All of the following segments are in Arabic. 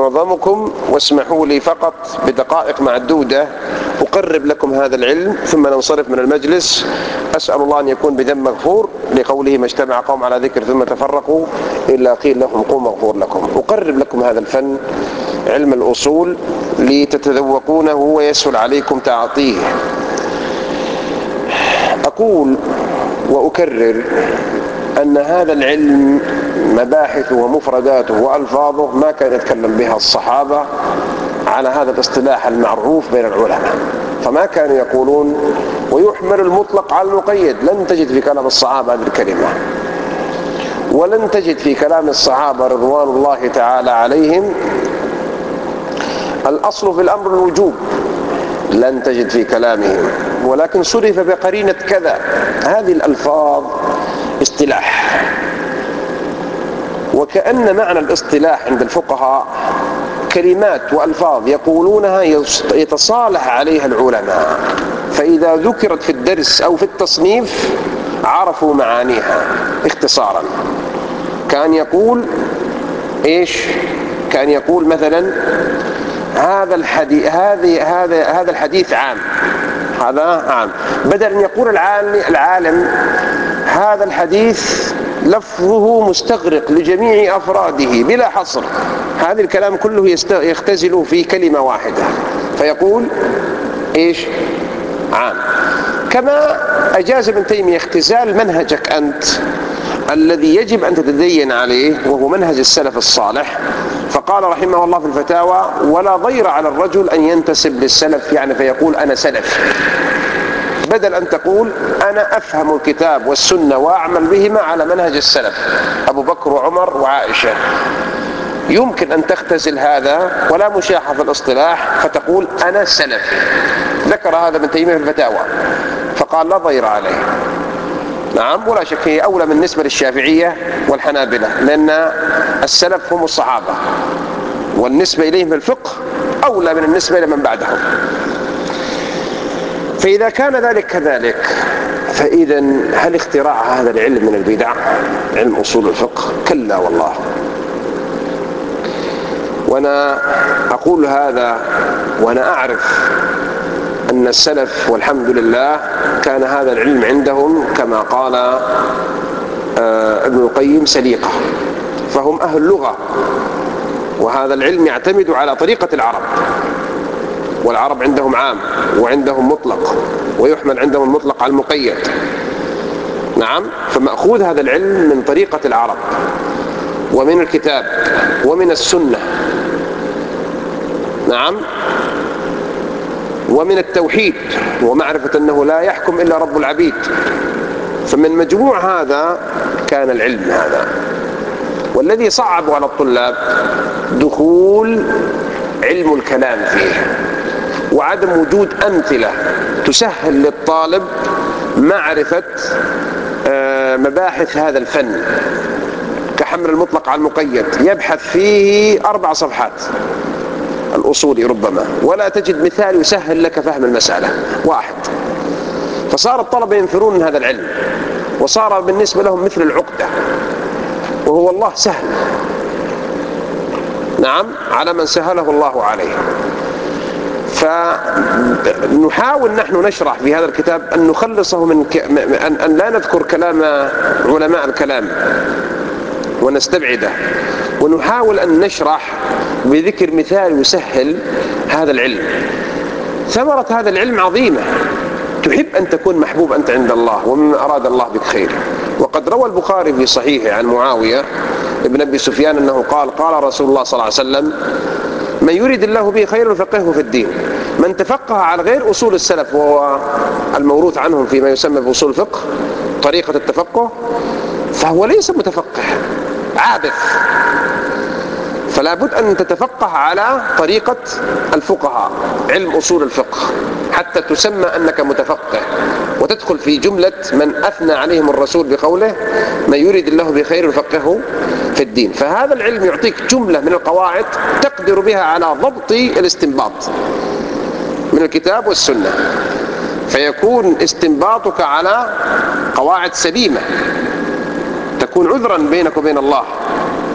معظمكم، واسمحوا لي فقط بدقائق معدودة أقرب لكم هذا العلم ثم ننصرف من المجلس. أسأل الله أن يكون بذنب مغفور، لقوله ما اجتمع قوم على ذكر ثم تفرقوا إلا قيل لهم قوموا مغفور لكم. أقرب لكم هذا الفن، علم الأصول، لتتذوقونه ويسهل عليكم تعاطيه. أقول وأكرر أن هذا العلم مباحثه ومفرداته وألفاظه ما كان يتكلم بها الصحابة على هذا الاصطلاح المعروف بين العلماء، فما كانوا يقولون ويحمل المطلق على المقيد. لن تجد في كلام الصحابة هذه الكلمة، ولن تجد في كلام الصحابة رضوان الله تعالى عليهم الأصل في الأمر الوجوب، لن تجد في كلامهم، ولكن صرف بقرينة كذا. هذه الألفاظ اصطلاح، وكأن معنى الاصطلاح عند الفقهاء كلمات وألفاظ يقولونها يتصالح عليها العلماء، فإذا ذكرت في الدرس أو في التصنيف عرفوا معانيها اختصارا. كان يقول إيش؟ كان يقول مثلا هذا الحديث عام، هذا عام، بدل أن يقول العالم هذا الحديث لفظه مستغرق لجميع أفراده بلا حصر، هذا الكلام كله يختزل في كلمة واحدة، فيقول إيش؟ عام. كما أجاز ابن تيمية اختزال منهجك أنت الذي يجب أن تتدين عليه، وهو منهج السلف الصالح، فقال رحمه الله في الفتاوى ولا ضير على الرجل أن ينتسب للسلف، يعني فيقول أنا سلف، بدل أن تقول أنا أفهم الكتاب والسنة وأعمل بهما على منهج السلف أبو بكر وعمر وعائشة. يمكن أن تختزل هذا ولا مشاحة في الاصطلاح فتقول أنا سلف. ذكر هذا ابن تيمية في الفتاوى فقال لا ضير عليه. نعم، ولا شك هي أولى من نسبة للشافعية والحنابلة، لأن السلف هم الصحابة، والنسبة إليهم في الفقه أولى من النسبة إلى من بعدهم. فإذا كان ذلك كذلك، فإذا هل اختراع هذا العلم من البدع؟ علم أصول الفقه؟ كلا والله. وأنا أقول هذا وأنا أعرف أن السلف والحمد لله كان هذا العلم عندهم كما قال ابن القيم سليقة، فهم أهل اللغة، وهذا العلم يعتمد على طريقة العرب، والعرب عندهم عام وعندهم مطلق، ويحمل عندهم المطلق على المقيد. نعم، فمأخوذ هذا العلم من طريقة العرب ومن الكتاب ومن السنة. نعم، ومن التوحيد ومعرفة أنه لا يحكم إلا رب العبيد. فمن مجموع هذا كان العلم هذا، والذي صعب على الطلاب دخول علم الكلام فيه، وعدم وجود أمثلة تسهل للطالب معرفة مباحث هذا الفن، كحمل المطلق على المقيد يبحث فيه 4 صفحات الأصولي ربما، ولا تجد مثال يسهل لك فهم المسألة واحد. فصار الطلبة ينفرون من هذا العلم، وصار بالنسبة لهم مثل العقدة، وهو الله سهل. نعم، على من سهله الله عليه. فنحاول نحن نشرح في هذا الكتاب أن نخلصه من أن لا نذكر كلام علماء الكلام ونستبعده، ونحاول أن نشرح بذكر مثال يسهل هذا العلم. ثمرة هذا العلم عظيمة، تحب أن تكون محبوب أنت عند الله ومن أراد الله بك خير. وقد روى البخاري في صحيحه عن معاوية ابن أبي سفيان أنه قال قال رسول الله صلى الله عليه وسلم من يريد الله به خير يفقهه في الدين. من تفقه على غير أصول السلف، وهو الموروث عنهم فيما يسمى بأصول الفقه طريقة التفقه، فهو ليس متفقه، عابث. فلا بد أن تتفقه على طريقة الفقهاء، علم أصول الفقه، حتى تسمى أنك متفقه، وتدخل في جملة من أثنى عليهم الرسول بقوله من يريد الله بخير يفقهه في الدين. فهذا العلم يعطيك جملة من القواعد تقدر بها على ضبط الاستنباط من الكتاب والسنة، فيكون استنباطك على قواعد سليمة، تكون عذرا بينك وبين الله.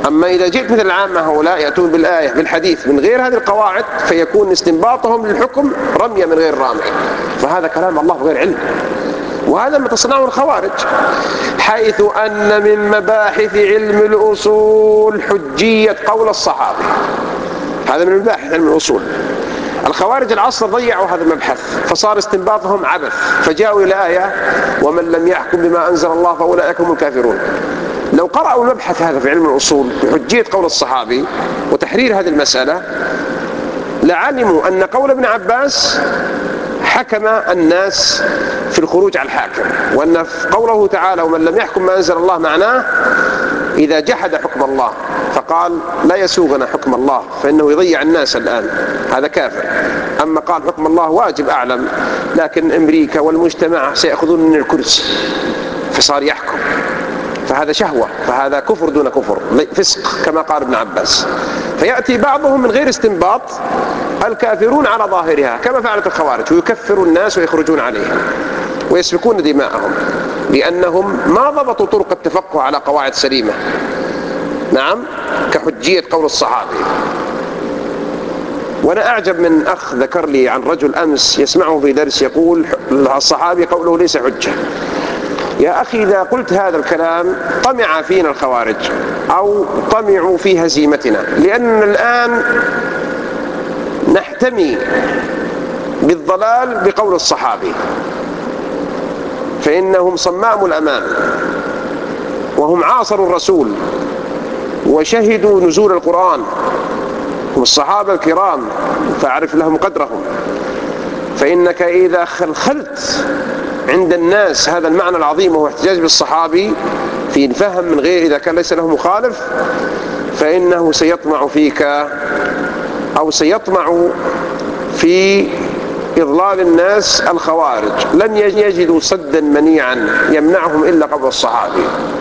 أما إذا جئت مثل العامة هؤلاء يأتون بالآية بالحديث من غير هذه القواعد فيكون استنباطهم للحكم رمية من غير رامي، فهذا كلام الله بغير علم. وهذا ما تصنعه الخوارج، حيث أن من مباحث علم الأصول حجية قول الصحابة. هذا من مباحث علم الأصول. الخوارج العصر ضيعوا هذا المبحث فصار استنباطهم عبث، فجاءوا إلى آية ومن لم يحكم بما أنزل الله فأولئك هم الكافرون. لو قرأوا المبحث هذا في علم الأصول بحجية قول الصحابي وتحرير هذه المسألة لعلموا أن قول ابن عباس حكم الناس في الخروج على الحاكم، وأن قوله تعالى ومن لم يحكم ما أنزل الله معناه إذا جحد حكم الله فقال لا يسوغنا حكم الله فإنه يضيع الناس الآن هذا كافر. أما قال حكم الله واجب أعلم لكن أمريكا والمجتمع سيأخذون من الكرسي فصار يحكم، فهذا شهوة، فهذا كفر دون كفر، فسق كما قال ابن عباس. فيأتي بعضهم من غير استنباط الكافرون على ظاهرها كما فعلت الخوارج، ويكفروا الناس ويخرجون عليهم ويسفكون دماءهم لأنهم ما ضبطوا طرق التفقه على قواعد سليمة. نعم، كحجية قول الصحابي. وأنا أعجب من أخ ذكر لي عن رجل أمس يسمعه في درس يقول الصحابي قوله ليس حجة. يا أخي إذا قلت هذا الكلام طمع فينا الخوارج أو طمعوا في هزيمتنا، لأن الآن نحتمي بالضلال بقول الصحابي، فإنهم صمام الأمان وهم عاصروا الرسول وشهدوا نزول القرآن والصحابة الكرام فاعرف لهم قدرهم. فإنك إذا خلخلت عند الناس هذا المعنى العظيم وهو احتجاج بالصحابي في الفهم من غير إذا كان ليس له مخالف، فإنه سيطمع فيك أو سيطمع في إضلال الناس الخوارج. لن يجدوا صدا منيعا يمنعهم إلا قول الصحابي.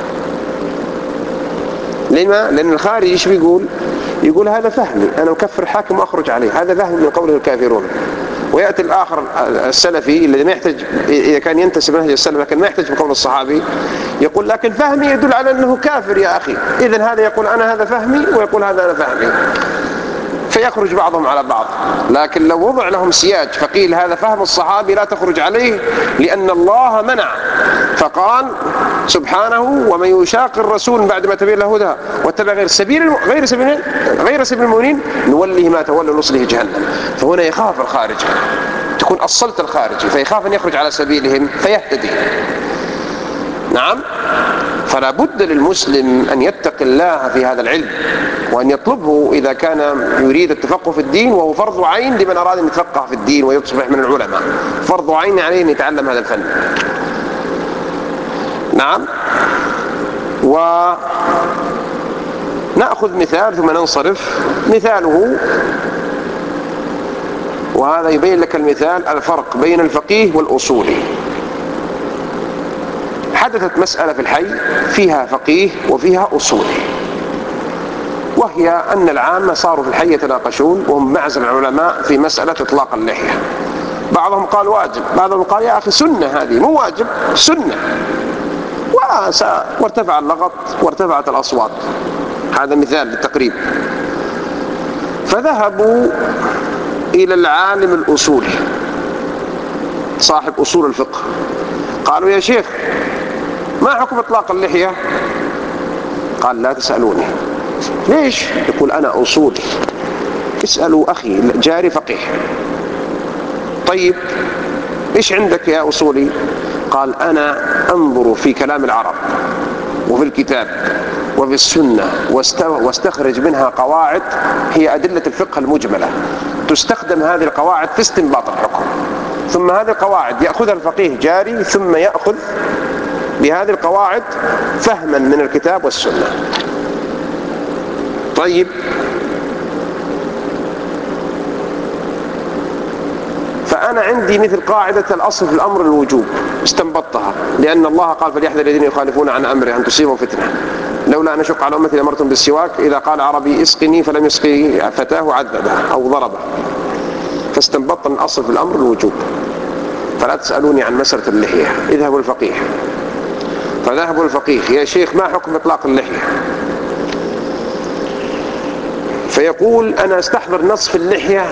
لما؟ لأن الخارج إيش بيقول؟ يقول هذا فهمي، أنا أكفر حاكم وأخرج عليه، هذا فهم من قوله الكافرون. ويأتي الآخر السلفي الذي ما يحتج، إذا كان ينتسب نهج السلف لكن ما يحتج بقول الصحابي، يقول لكن فهمي يدل على أنه كافر يا أخي. إذن هذا يقول أنا هذا فهمي ويقول هذا أنا فهمي، فيخرج بعضهم على بعض. لكن لو وضع لهم سياج فقيل هذا فهم الصحابي لا تخرج عليه لأن الله منع، فقال سبحانه ومن يشاق الرسول بعد ما تبين له هدى واتبع غير سبيل المؤمنين نوله ما تولى ونصله جهنم. فهنا يخاف الخارج، تكون أصلت الخارجي فيخاف أن يخرج على سبيلهم فيهتدي. نعم، فلا بد للمسلم أن يتقي الله في هذا العلم وأن يطلبه إذا كان يريد التفقه في الدين، وهو فرض عين لمن أراد أن يتفقه في الدين ويصبح من العلماء، فرض عين عليه أن يتعلم هذا الفن. نعم، ونأخذ مثال ثم ننصرف. مثاله، وهذا يبين لك المثال الفرق بين الفقيه والأصولي. حدثت مسألة في الحي فيها فقيه وفيها أصولي، وهي أن العامة صاروا في الحي يتناقشون وهم معزل العلماء في مسألة إطلاق اللحية. بعضهم قال واجب، بعضهم قال يا أخي سنة، هذه مو واجب سنة، وارتفع اللغط وارتفعت الأصوات. هذا مثال للتقريب. فذهبوا إلى العالم الأصولي صاحب أصول الفقه، قالوا يا شيخ ما حكم إطلاق اللحية؟ قال لا تسألوني. ليش؟ يقول أنا أصولي، اسألوا أخي جاري فقيه. طيب إيش عندك يا أصولي؟ قال أنا أنظر في كلام العرب وفي الكتاب وفي السنة واستخرج منها قواعد هي أدلة الفقه المجملة، تستخدم هذه القواعد في استنباط الحكم، ثم هذه القواعد يأخذها الفقيه جاري ثم يأخذ بهذه القواعد فهما من الكتاب والسنة. طيب فأنا عندي مثل قاعدة الأصل في الأمر الوجوب استنبطتها، لأن الله قال فليحذر الذين يخالفون عن أمره أن تصيبهم فتنة لولا أن أشق على أمتي لأمرتهم بالسواك إذا قال عربي اسقني فلم يسقي فتاه عذبه أو ضربه، فاستنبطت الأصل في الأمر الوجوب. فلا تسألوني عن مسألة اللحية، اذهبوا الفقيه. فذهبوا الفقيه يا شيخ ما حكم إطلاق اللحية؟ فيقول أنا أستحضر نص في اللحية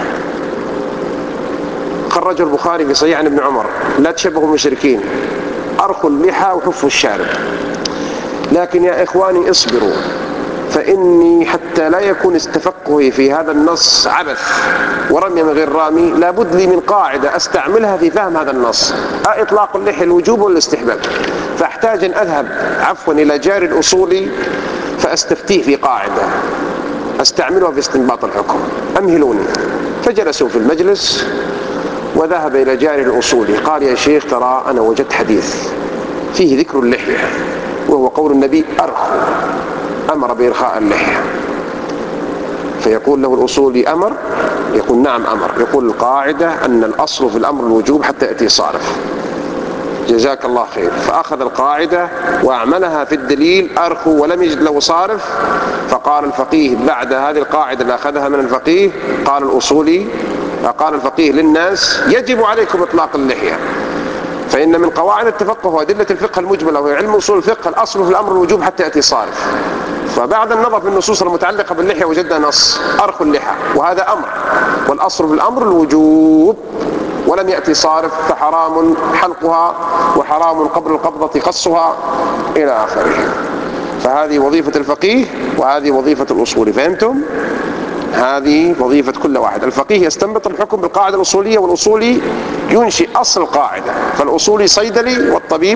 خرج البخاري في صحيح عن ابن عمر: لا تشبهوا المشركين، أرخوا اللحى وحفوا الشارب. لكن يا إخواني اصبروا، فإني حتى لا يكون استفقهي في هذا النص عبث ورمي من غير رامي، لابد لي من قاعدة أستعملها في فهم هذا النص: إطلاق اللحية الوجوب ولا الاستحباب؟ فأحتاج أن أذهب إلى جاري الأصولي فأستفتيه في قاعدة أستعملها في استنباط الحكم، أمهلوني. فجلسوا في المجلس وذهب إلى جاري الأصولي قال: يا شيخ ترى أنا وجدت حديث فيه ذكر اللحية، وهو قول النبي: أرخوا، أمر بإرخاء اللحية. فيقول له الأصولي: أمر؟ يقول: نعم أمر. يقول: القاعدة أن الأصل في الأمر الوجوب حتى يأتي صارف. جزاك الله خير. فأخذ القاعدة وأعملها في الدليل: أرخوا، ولم يجد له صارف. فقال الفقيه بعد هذه القاعدة اللي أخذها من الفقيه، قال الفقيه للناس: يجب عليكم إطلاق اللحية، فإن من قواعد التفقه وأدلة الفقه المجملة وهي علم أصول الفقه الأصل في الأمر الوجوب حتى يأتي صارف. فبعد النظر في النصوص المتعلقة باللحية وجدنا نص: أرخوا اللحى، وهذا أمر، والأصل في الأمر الوجوب، ولم يأتي صارف، فحرام حلقها وحرام قبل القبضة قصها إلى آخره. فهذه وظيفة الفقيه وهذه وظيفة الأصولي. فهمتم؟ هذه وظيفة كل واحد. الفقيه يستنبط الحكم بالقاعدة الأصولية، والأصولي ينشئ أصل القاعدة. فالأصولي صيدلي،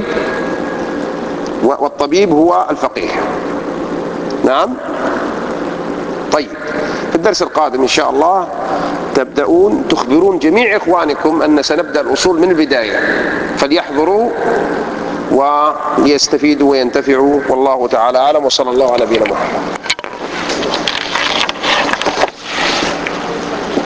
والطبيب هو الفقيه. نعم. طيب، في الدرس القادم إن شاء الله تبدأون تخبرون جميع إخوانكم أن سنبدأ الأصول من البداية، فليحضروا ويستفيدوا وينتفعوا. والله تعالى أعلم، وصلى الله على نبينا محمد.